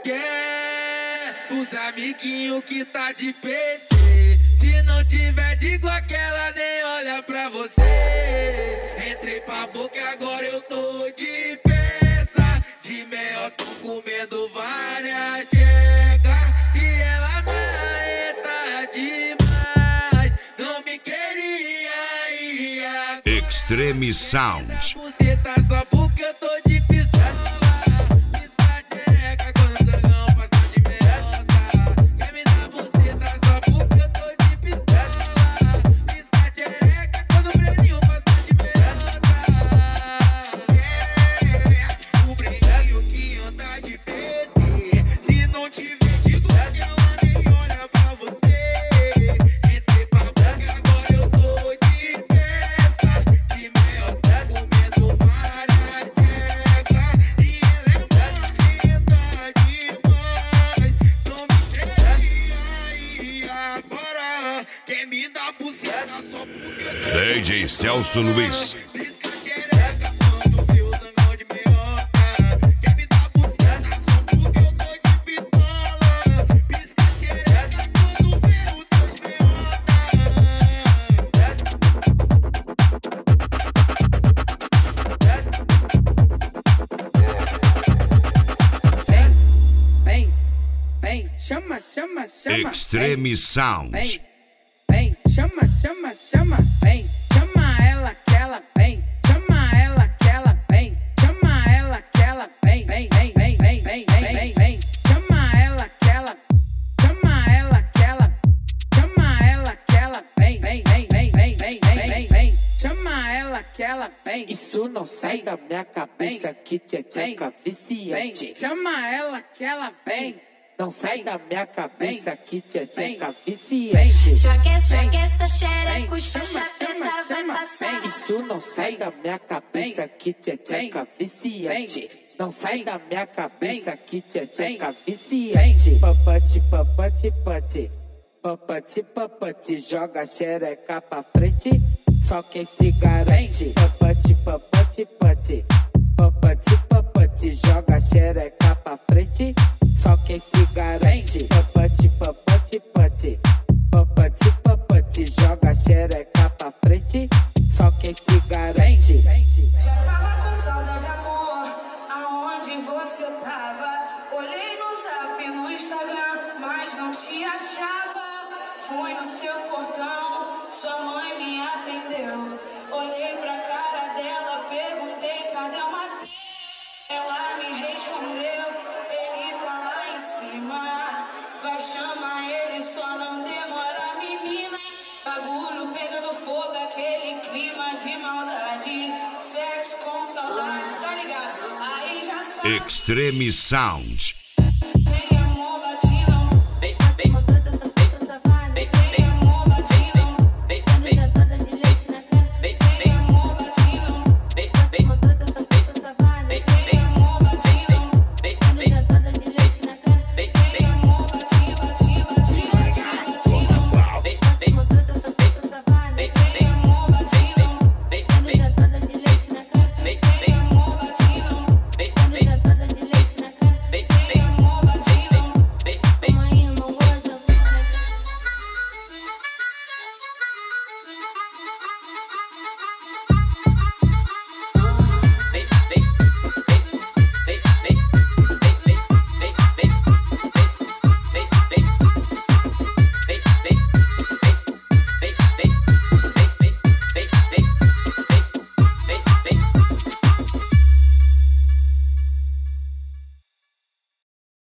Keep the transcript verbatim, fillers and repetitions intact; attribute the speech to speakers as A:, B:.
A: quer os amiguinhos que tá de P T. Se não tiver de Glock, ela nem olha pra você. Entrei pra boca e agora eu tô de peça. De mel tô comendo várias checas. E ela marreta demais. Não me queria e agora
B: Extreme Sound.
A: você tá só porque eu tô de pistola. Pisca xereca quando o dragão passa de melota. Quer me dar buceta só porque eu tô de pistola. Pisca xereca quando o breninho passa de melota. É, o breninho que anda de P T. Se não tiver de Glock, ela nem olha pra você. Entrei pra boca e agora eu tô de peça. De mel tá comendo várias checas. E ela é marreta demais. Não me queria e agora quer me dar buceta só porque eu tô
B: D J Celso Luiz.
A: pisca xereca quando vê o zangão de meiota. Quer me dar buceta só porque eu tô de pistola. Pisca xereca quando vê o teu meiota.
C: Vem, vem, chama, chama, chama.
B: Extreme Sound.
C: Vem, vem, chama, chama, chama. Vem, chama ela que ela vem. Chama ela que ela vem. Chama ela que ela vem. Vem, vem, vem, vem, vem, vem, vem, vem. Chama ela que ela. Chama ela que ela. Chama ela que ela vem. Vem, vem, vem, vem, vem, vem, vem, vem. Chama ela que ela vem.
D: Isso não sai da minha cabeça, que tcheca viciante.
C: Chama ela que ela vem.
D: Não sai da minha cabeça, que tcheca viciante.
E: Joga essa, joga essa xereca,
C: Vem,
E: os
C: chama,
E: faixa preta
C: chama,
E: vai
C: chama,
E: passar.
C: vem.
D: Isso não sai da minha cabeça, que tcheca viciante. Não sai da minha cabeça, que tcheca viciante. Papati, papati, pati. Papati, papati, joga a xereca pra frente. Só quem se garante. Papati, papati, pati. Papati, papati, joga a xereca pra frente. Só quem se garante. Papati, papati, pati. Papati, papati, joga a xereca pra frente. Só quem se garante.
F: Já tava com saudade, amor, aonde você tava? Olhei no zap, no Instagram, mas não te achava. Fui no seu portão, sua mãe me atendeu. Olhei pra cara dela, perguntei cadê o Matheus. Ela me respondeu, ele tá lá em cima. Vai chamar ele, só não demora, menina. Bagulho pegando fogo, aquele clima de maldade. Sexo com saudade, tá ligado? Aí já sabe.
B: Extreme Sound.